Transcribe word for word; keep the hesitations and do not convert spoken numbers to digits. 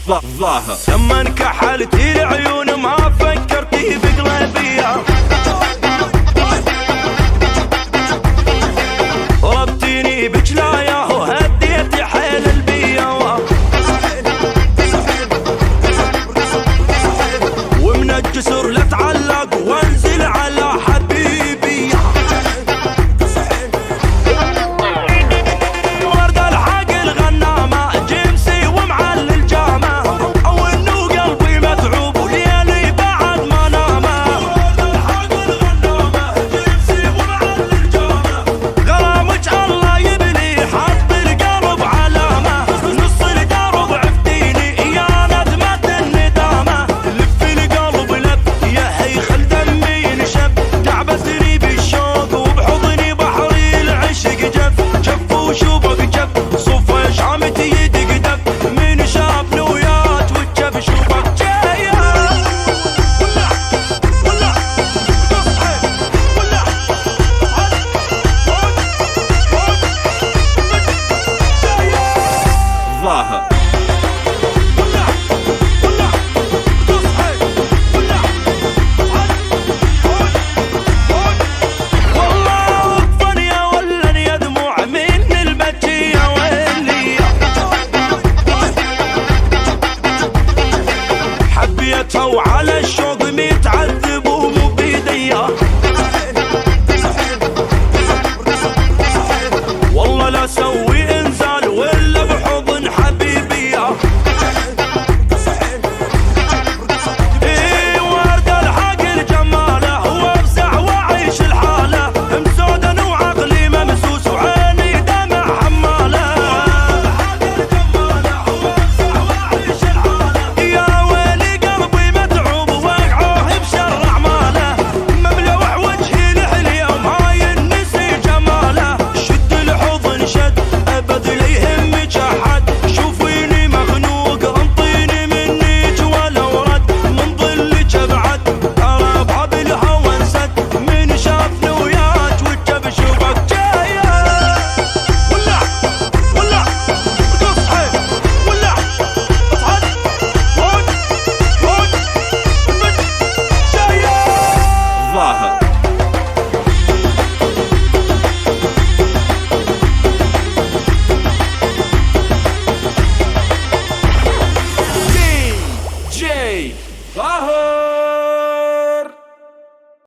ظاهر لما انكحلتي العيون ما فكرتي بقلبية، ربتيني بجلايا وهديتي حيل البية، ومن الجسر لتعلق وانزل على حبيبي، ورد الحقل غنامة جيمسي ومعلل جامة، او انه قلبي متعوب وليالي بعد ما نامه، ورد الحقل غنامة جيمسي ومعلل جامة، غرامك الله يبلي حط القلب علامة، نص الدرب عفتيني يا ندمة الندامة، لف القلب لف يا هيخل دمي ينشف، تعبتني بالشوق وبحضني بحري العشق جف، جف وشوفك جف صفى شعمتي يدق دف، من شاف نويات والجف شوفك جايه، ولا ولا تصحي ولا ظاهر ولا ولا تصحي ولا والله وقفن يا ولن يا دموع من المجية واللي حبيتها وعلى الشوق متعذب ومو بيديا، والله لا سوي انزال ولا بحضن حبيبي، ايه ورد الحقل جماله وافزع واعيش الحاله، مسودا وعقلي ممسوس وعيني دمع حماله، يا ويلي قلبي متعوب وقعوه بشر اعماله، مملوح وجهي لحليه وما ينسي جماله، شد الحضن شد ابد لا يهمك احد، شوفيني مخنوق انطيني منيك ولو رد، من ظلك ابعد ترى باب الهوى انسد، من شافني وياك والجب شوفك جايه، ولا ولا تصحي ولا اصعد فوق فوق جايه ظاهر دي جي ظاهر.